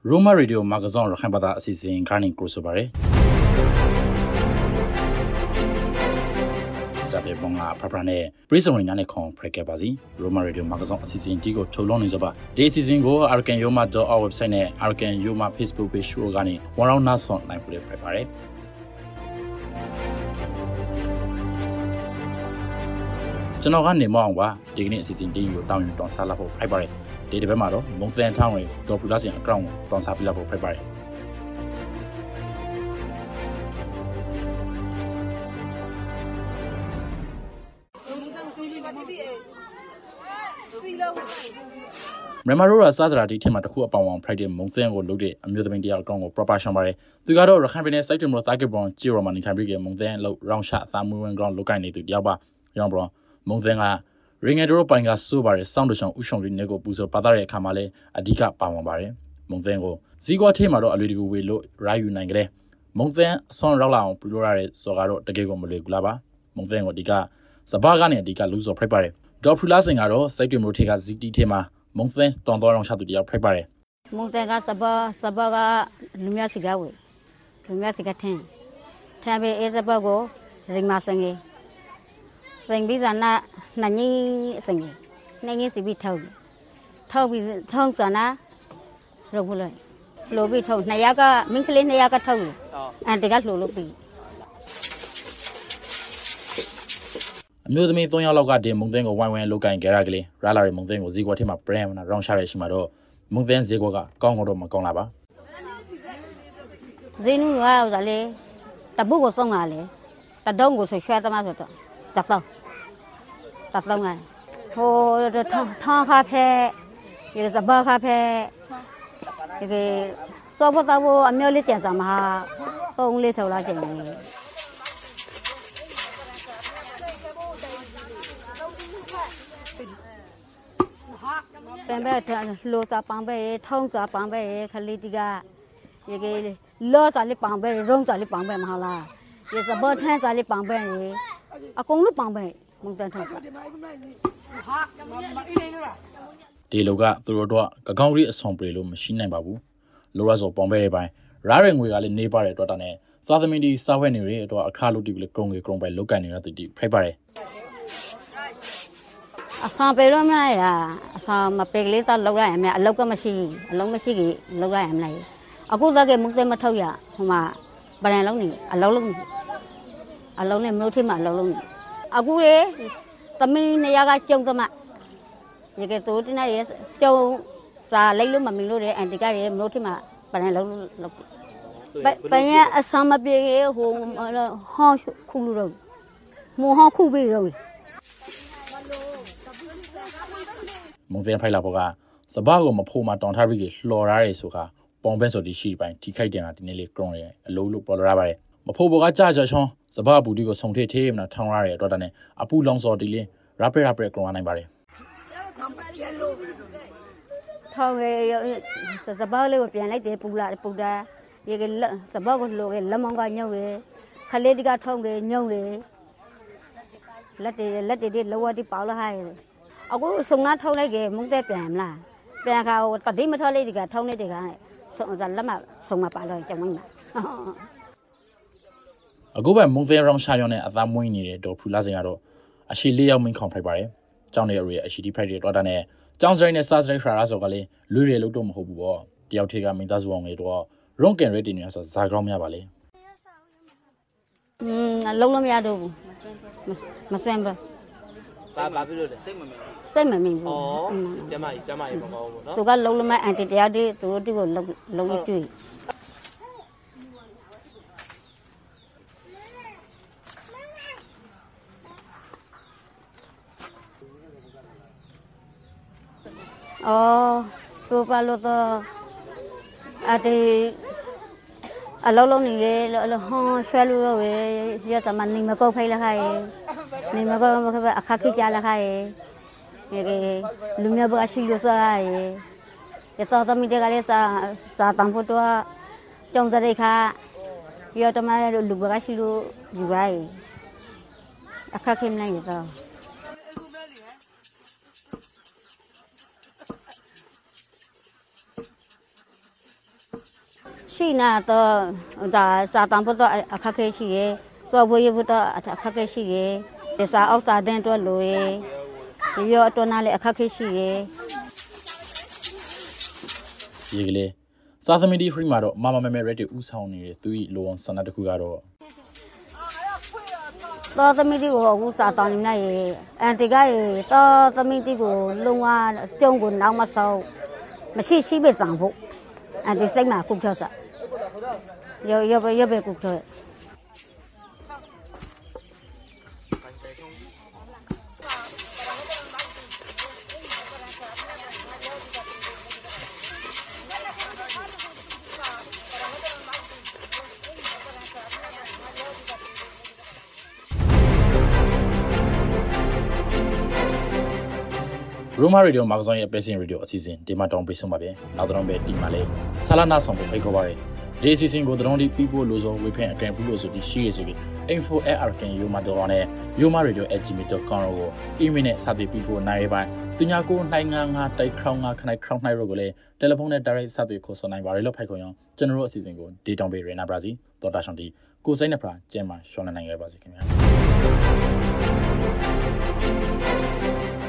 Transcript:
Roma Radio Magazine ရခိုင်ဘာသာအစီအစဉ်ခါနေကိုဆိုပါရယ်။ဂျာပေပုံကဖဖနဲ့ပြည်စုံရင်းနဲ့ခေါင်ဖရက်ခဲ့ပါစီ။ Roma Radio Magazine အစီအစဉ်ဒီကိုထုတ်လွှင့်နေကြပါ။ဒီအစီအစဉ်ကို arkenyoma.our website နဲ့ arkenyoma Facebook page တို့ကနေဝါရောင်းနာဆွန်နိုင်ဖို့ဖရက်ပါရယ်။ကျွန်တော်ကနေမအောင်ပါဒီကနေ့အစီအစဉ်ဒီကိုတောင်းယူတောင်းစားလာဖို့ဖိုက်ပါတယ်ဒီတစ်ပတ်မှာတော့မုံသန်ထောင်းတွေဒေါ်ပူလာစင်အကောင့်ကိုတောင်းစားပြလာဖို့ဖိုက်ပါတယ်မြန်မာရိုးရာစားစရာဒီထက်မှာတစ်ခုအပေါင်းအောင် Friday မုံသန်ကိုလုပ်တဲ့အမျိုးသမီးတယောက်အကောင့်ကို proportion ပါတယ်သူကတော့ရခိုင်ပြည်နယ်စိုက်တယ်မလို့တာဂက်ဘရွန်ဂျီရိုမာနေထိုင်ပြီးကမုံသန်လောက်ရောင်းချအသားမွေးဝင်းကောင်လုပ်ကိုင်းနေသူတယောက်ပါရောင်းဘရွန်မုံသန်ကရင်းငယ်တို့ပိုင်ကစိုးပါတယ်စောင်းတချောင်းဥဆောင်ရင်းနဲ့ကိုပူဇော်ပါတဲ့အခါမှာလည်းအဓိကပါဝင်ပါတယ်မုံသန်ကိုဇီကွာထဲမှာတော့အလွေတကူဝေလို့ရာယူနိုင်ကြတယ်မုံသန်အဆွန်ရောက်လာအောင်ပြုလုပ်ရတဲ့စော်ကတော့တကယ်ကိုမလွယ်ဘူးလားပါမုံသန်ကိုဒီကစဘာကနေအဓိကလူစော်ဖိုက်ပါတယ်ဒေါ်ဖူလာစင်ကတော့စိုက်တယ်မျိုးထေကဇီတီထဲမှာမုံသန်တောင်တော်အောင်ချသူတယောက်ဖိုက်ပါတယ်မုံသန်ကစဘာကလူမျိုးစီကဝေလူမျိုးစီကထင်းပဲအဲစဘာကိုရိမစင်ကြီးစင်ပြီးဇာနာနညင်းစင်ကြီးနညင်းစီပြီးထောက်ပြီးထောင်းစနာရုပ်ဘူးလို့လိုပြီးထောက်နှစ်ယောက်ကမင်းကလေးနှစ်ယောက်ကထောက်တယ်တကလှလို့ပြီးအမျိုးသမီး3ယောက်လောက်ကဒီမုံသင်းကိုဝိုင်းဝန်းလုတ်ကင်ကြရကလေးရလာတဲ့မုံသင်းကိုဇီကွာထဲမှာ brand နာရောင်းချရရှိမှာတော့မုံသင်းဇီကွာကကောင်းတော့မကောင်းလားပါဇင်းနူကဥစားလေတပုတ်ကိုဆုံးလာလေတဒုံကိုဆွဲသမားဆိုတော့တသောငါဟိုထောင်းခါဖဲရေစဘာခါဖဲဒီစောဘတော်အမျိုးလေးကျန်စာမှာပုံလေးဆော်လာကျင်နေပင်ပဲလိုစာပန်ပဲထောင်းစာပန်ပဲခလေးတီကရေလောစာလေးပန်ပဲရုံးစာလေးပန်ပဲမဟုတ်လားရေစဘောထန်းစာလေးပန်ပဲအကုန်လုံးပန်ပဲမုံတန်ထောက်စာဒီလောကသူတို့တော့ကကောင်းရီအဆောင်ပြေလို့မရှိနိုင်ပါဘူးလိုရဆိုပေါင်ပဲတဲ့ပိုင်းရားရငွေကလည်းနေပါတဲ့အတွက်တာနဲ့သာသမီဒီစာဝဲနေရတဲ့အတွက်အခါလို့တီကလေးကုံကြီးကုံပဲလုတ်ကန်နေတဲ့သူတီဖိုက်ပါတယ်အဆောင်ပြေတော့မလားအဆောင်မပေကလေးတော့လောက်ရရင်အလောက်ကမရှိအလုံးမရှိကြီးလောက်ရရင်မလားအခုသက်ကမုံတဲ့မထောက်ရဟိုမှာဗရန်လုံးနေအလုံးလုံးနဲ့မလို့ထိမှအလုံးလုံးအခုလေသမီးနေရာကကျုံသမရေကတူတင်းရဲ့ကျုံစာလိုက်လို့မမီလို့တဲ့အန်တီကရေမလို့ထိမှဗရန်လုံးလောက်ပန်ရအဆောင်မပြေဟိုဟောင်းခုလို့တော့မဟောင်းခုပြီးတော့မုံသင်းဖိုက်လာဘောကစဘာကိုမဖိုးမှတောင်ထားပြီးလှော်ထားရဲဆိုခါပေါင်ပဲဆိုဒီရှိပိုင်းထိခိုက်တင်တာဒီနေ့လေးကရုံရဲအလုံးလို့ပေါ်လာရပါတယ်မဖိုးဘောကကြာချောင်းစဘာဘူးဒီကိုဆုံထေးထေးမနာထောင်းရရဲတော့တဲ့အပူလောင်စော်ဒီလေးရပကရုံနိုင်ပါတယ်ထောင်းရဲစဘာလေးကိုပြန်လိုက်တယ်ပူတာရေကစဘာကိုလိုရဲ့လက်မောင်းကညုံရဲခလေးဒီကထောင်းရဲညုံရဲလက်တွေလောဝတိပေါလာဟဲ့အခုစုံငါထောင်းလိုက်ကေမုံတဲ့ပြန်မလားပြန်ခါဟိုတတိမထောက်လိုက်ဒီကထောင်းနေတယ်ကစုံလက်မစုံမပါတော့ကြောင်းမင်းလားအခုပဲမုံသေးရောင်းရှာရုံနဲ့အသားမွေးနေတဲ့ဒေါ်ဖူလာစင်ကတော့အရှိ၄ယောက်မင်းခေါင်ဖိုက်ပါတယ်။ကျောင်းနေအရေအရှိဒီဖိုက်တွေတော့တာနဲ့ကျောင်းစရိုင်းနဲ့စားစရိုင်းခါရဆိုကလေးလွေရလို့တော့မဟုတ်ဘူးပေါ့။တယောက်ထေကမင်းသားစုအောင်လေတော့ရုံးကန်ရဲတင်နေဆိုဇာကောင်းများပါလေ။လုံးလုံးမရတော့ဘူး။မစမ်းဘူး။ဘာဖြစ်လို့လဲစိတ်မမင်း။စိတ်မမင်းဘူး။ကျမကြီးမကောင်းဘူးနော်။သူကလုံးလုံးမအန်တီတရားတွေသူတို့ကိုလုံးတွေ့သူပါလို့တော့အလုံးလုံးနေလေဟောဆွဲလို့ရတမနေမကောက်ဖိုက်လာခိုင်းနေမကောက်အခါခိကြလာခိုင်းလူမျိုးဘာရှိလို့စားရတော့သမီးတွေကလည်းစားတန်ဖို့တော့ကြောင်စရိတ်ခါရတမလူဘာရှိလို့ယူပါအခါခိမနိုင်ရတော့ရှိနေတာတော့ဒါစာတန်ဖို့တော့အခက်ခဲရှိရယ်စော်ဘွေးဖို့တော့အခက်ခဲရှိရယ်ဒီစာအောက်စာတဲ့အတွက်လိုရယ်ဒီရောအတွက်နားလည်းအခက်ခဲရှိရယ်ဒီကလေးသာသမီဒီဖရီမှာတော့မမမဲမဲရက်တူဥဆောင်နေတဲ့သူ့လိုအောင်ဆန္ဒတစ်ခုကတော့တော့သမီးတီကိုအခုစာတောင်းနေရယ်အန်တီကရယ်တော့သမီးတီကိုလုံဝကျုံကိုနောက်မဆောက်မရှိရှိပဲတောင်းဖို့အန်တီစိတ်မှာကုတ်ထောက်စားရပဲကုတ်ထောက် Roma Radio မှာဆောင်ရဲ့ Passing Radio အစီအစဉ်ဒီမှာတောင်းပေးဆုံးပါဗျ။နောက်တော့ပဲဒီမှာလေဆာလာနာဆောင်ဖို့ဖိတ်ခေါ်ပါရယ်။ဒီအစီအစဉ်ကိုတောင်းဒီပြီးဖို့လို့ဆိုဝေဖန်အကန့်ဘူးလို့ဆိုပြီးရှိရဆိုပြီး info@arkan.yoma.com နဲ့ yomaradio@gmail.com ကို email နဲ့စာပေပြီးဖို့နိုင်ရပါ။သူညာကိုနိုင်ငါတိုက်ခေါင်းငါခနိုင်ခေါင်းနိုင်ရောကိုလည်းတယ်လီဖုန်းနဲ့ direct စာပေခေါ်ဆောင်နိုင်ပါရလို့ဖိတ်ခေါ်ရအောင်ကျွန်တော်တို့အစီအစဉ်ကိုဒီတောင်းပေးရနာပါစီတော်တာရှောင်းတီကိုစိတ်နဲ့ဖရာကျဲမှာရှောင်းနိုင်ရပါစီခင်ဗျာ။